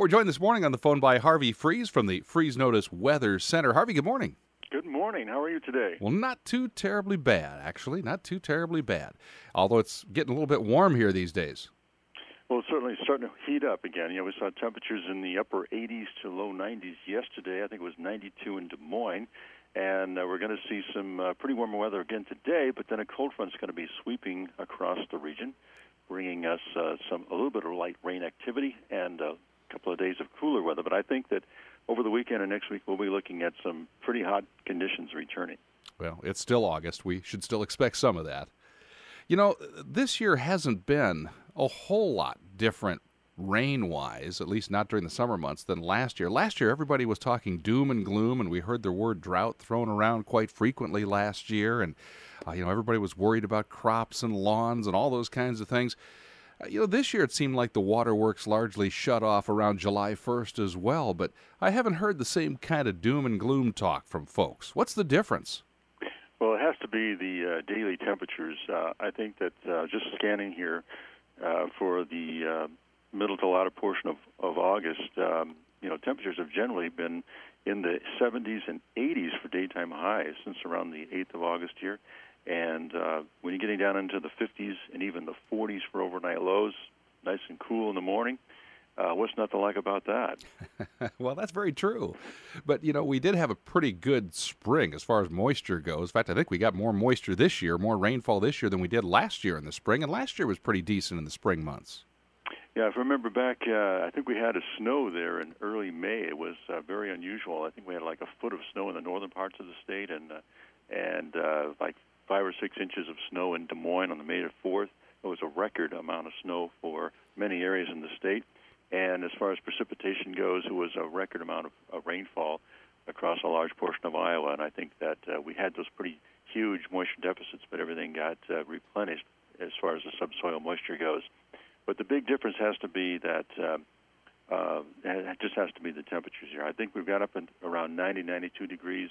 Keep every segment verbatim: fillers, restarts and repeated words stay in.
Well, we're joined this morning on the phone by Harvey Freeze from the Freeze Notice Weather Center. Harvey, good morning. Good morning. How are you today? Well, not too terribly bad, actually. Not too terribly bad. Although it's getting a little bit warm here these days. Well, it's certainly starting to heat up again. You know, we saw temperatures in the upper eighties to low nineties yesterday. I think it was ninety-two in Des Moines. And uh, we're going to see some uh, pretty warm weather again today, but then a cold front's going to be sweeping across the region, bringing us uh, some a little bit of light rain activity and a couple of days of cooler weather. But I think that over the weekend and next week, we'll be looking at some pretty hot conditions returning. Well, it's still August. We should still expect some of that. You know, this year hasn't been a whole lot different rain-wise, at least not during the summer months, than last year. Last year, everybody was talking doom and gloom, and we heard the word drought thrown around quite frequently last year. And, uh, you know, everybody was worried about crops and lawns and all those kinds of things. You know, this year it seemed like the waterworks largely shut off around July first as well, but I haven't heard the same kind of doom and gloom talk from folks. What's the difference? Well, it has to be the uh, daily temperatures. Uh, I think that uh, just scanning here uh, for the uh, middle to latter portion of, of August, um, you know, temperatures have generally been in the seventies and eighties for daytime highs since around the eighth of August here. And uh, when you're getting down into the fifties and even the forties for overnight lows, nice and cool in the morning, uh, what's not to like about that? Well, that's very true. But, you know, we did have a pretty good spring as far as moisture goes. In fact, I think we got more moisture this year, more rainfall this year than we did last year in the spring. And last year was pretty decent in the spring months. Yeah, if I remember back, uh, I think we had a snow there in early May. It was uh, very unusual. I think we had like a foot of snow in the northern parts of the state and, uh, and uh, like five or six inches of snow in Des Moines on the May fourth. It was a record amount of snow for many areas in the state. And as far as precipitation goes, it was a record amount of, of rainfall across a large portion of Iowa. And I think that uh, we had those pretty huge moisture deficits, but everything got uh, replenished as far as the subsoil moisture goes. But the big difference has to be that uh, uh, it just has to be the temperatures here. I think we've got up in around ninety, ninety-two degrees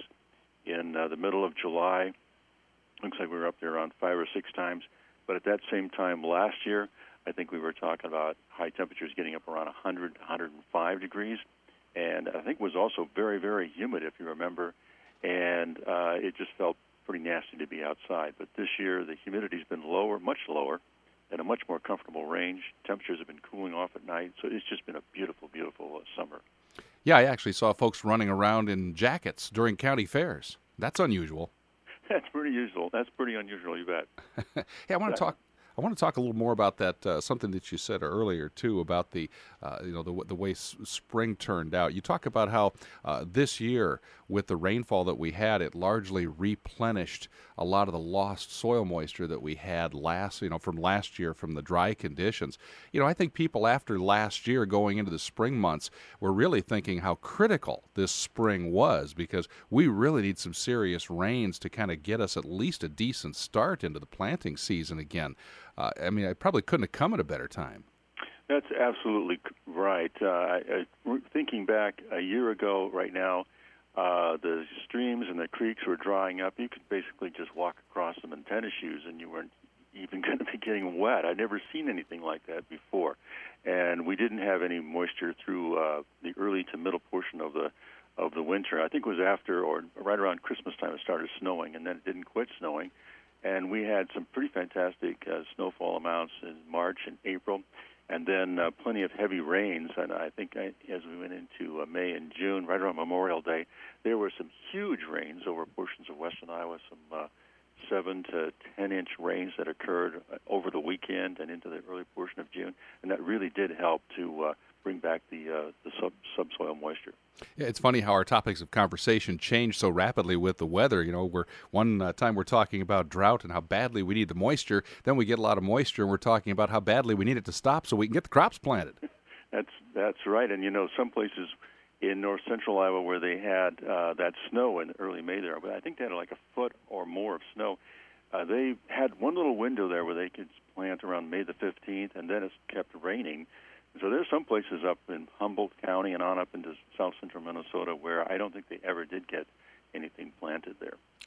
in uh, the middle of July. Looks like we were up there around five or six times. But at that same time last year, I think we were talking about high temperatures getting up around one hundred, one hundred five degrees. And I think it was also very, very humid, if you remember. And uh, it just felt pretty nasty to be outside. But this year, the humidity's been lower, much lower, at a much more comfortable range. Temperatures have been cooling off at night. So it's just been a beautiful, beautiful uh, summer. Yeah, I actually saw folks running around in jackets during county fairs. That's unusual. That's pretty usual. That's pretty unusual, you bet. Hey, I want to talk. I want to talk a little more about that. Uh, something that you said earlier too about the, uh, you know, the the way s- spring turned out. You talk about how uh, this year, with the rainfall that we had, it largely replenished a lot of the lost soil moisture that we had last, you know, from last year from the dry conditions. You know, I think people after last year going into the spring months were really thinking how critical this spring was because we really need some serious rains to kind of get us at least a decent start into the planting season again. Uh, I mean, I probably couldn't have come at a better time. That's absolutely right. Uh, I, I, thinking back a year ago right now, uh, the streams and the creeks were drying up. You could basically just walk across them in tennis shoes and you weren't even going to be getting wet. I'd never seen anything like that before. And we didn't have any moisture through uh, the early to middle portion of the of the winter. I think it was after or right around Christmas time it started snowing, and then it didn't quit snowing. And we had some pretty fantastic uh, snowfall amounts in March and April, and then uh, plenty of heavy rains. And I think I, as we went into uh, May and June, right around Memorial Day, there were some huge rains over portions of western Iowa, some uh, seven to ten inch rains that occurred uh, over the weekend and into the early portion of June, and that really did help to uh, bring back the uh, the sub subsoil moisture. Yeah, it's funny how our topics of conversation change so rapidly with the weather. You know, we're one uh, time we're talking about drought and how badly we need the moisture. Then we get a lot of moisture, and we're talking about how badly we need it to stop so we can get the crops planted. That's that's right. And you know, some places in north central Iowa where they had uh, that snow in early May there, but I think they had like a foot or more of snow. Uh, they had one little window there where they could plant around May the fifteenth, and then it kept raining. So there's some places up in Humboldt County and on up into south central Minnesota where I don't think they ever did get anything planted there.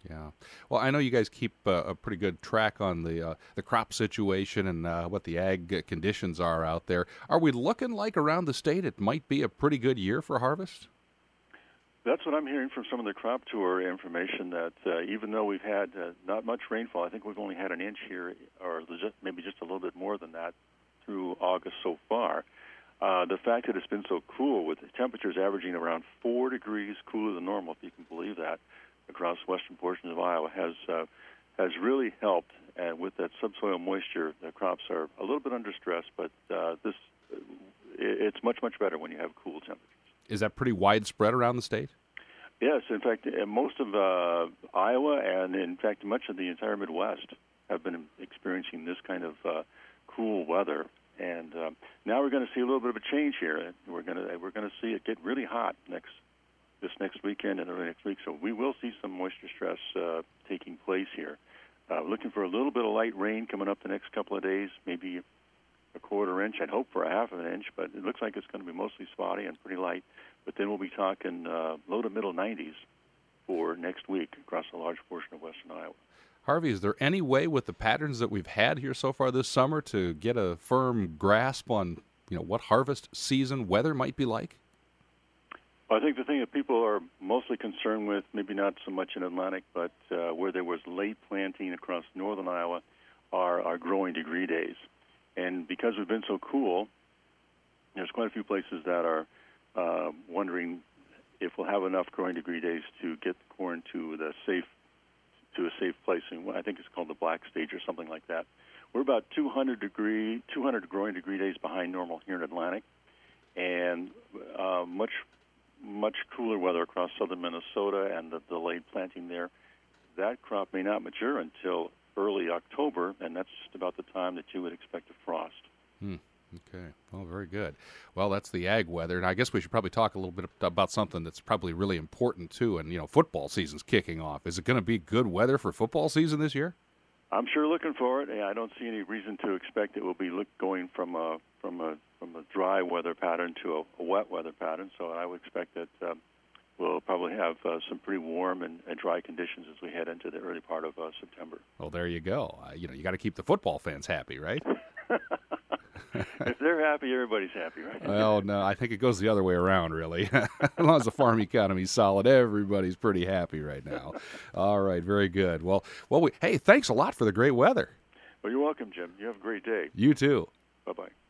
Yeah. Well, I know you guys keep uh, a pretty good track on the uh, the crop situation and uh, what the ag uh, conditions are out there. Are we looking like around the state it might be a pretty good year for harvest? That's what I'm hearing from some of the crop tour information, that uh, even though we've had uh, not much rainfall, I think we've only had an inch here, or just, maybe just a little bit more than that through August so far. Uh, the fact that it's been so cool, with the temperatures averaging around four degrees cooler than normal, if you can believe that, across western portions of Iowa, has uh, has really helped. And with that subsoil moisture, the crops are a little bit under stress, but uh, this it's much, much better when you have cool temperatures. Is that pretty widespread around the state? Yes, in fact, uh, most of uh, Iowa and, in fact, much of the entire Midwest have been experiencing this kind of uh, cool weather. And uh, now we're going to see a little bit of a change here. We're going to we're going to see it get really hot next this next weekend and early next week. So we will see some moisture stress uh, taking place here. Uh, looking for a little bit of light rain coming up the next couple of days, maybe a quarter inch. I'd hope for a half of an inch, but it looks like it's going to be mostly spotty and pretty light. But then we'll be talking uh, low to middle nineties for next week across a large portion of western Iowa. Harvey, is there any way with the patterns that we've had here so far this summer to get a firm grasp on, you know, what harvest season weather might be like? I think the thing that people are mostly concerned with, maybe not so much in Atlantic, but uh, where there was late planting across northern Iowa, are our growing degree days. And because we've been so cool, there's quite a few places that are uh, wondering if we'll have enough growing degree days to get the corn to the safe to a safe place. And I think it's called the black stage or something like that. We're about two hundred degree, two hundred growing degree days behind normal here in Atlantic, and uh, much much cooler weather across southern Minnesota and the delayed planting there. That crop may not mature until early October, and that's just about the time that you would expect a frost. Hmm. Okay. Well, very good. Well, that's the ag weather, and I guess we should probably talk a little bit about something that's probably really important too. And you know, football season's kicking off. Is it going to be good weather for football season this year? I'm sure looking for it. I don't see any reason to expect it will be look, going from a from a from a dry weather pattern to a, a wet weather pattern. So I would expect that um, we'll probably have uh, some pretty warm and, and dry conditions as we head into the early part of uh, September. Well, there you go. Uh, you know, you got to keep the football fans happy, right? If they're happy, everybody's happy, right? Well, no, I think it goes the other way around, really. As long as the farm economy's solid, everybody's pretty happy right now. All right, very good. Well, well, we, hey, thanks a lot for the great weather. Well, you're welcome, Jim. You have a great day. You too. Bye-bye.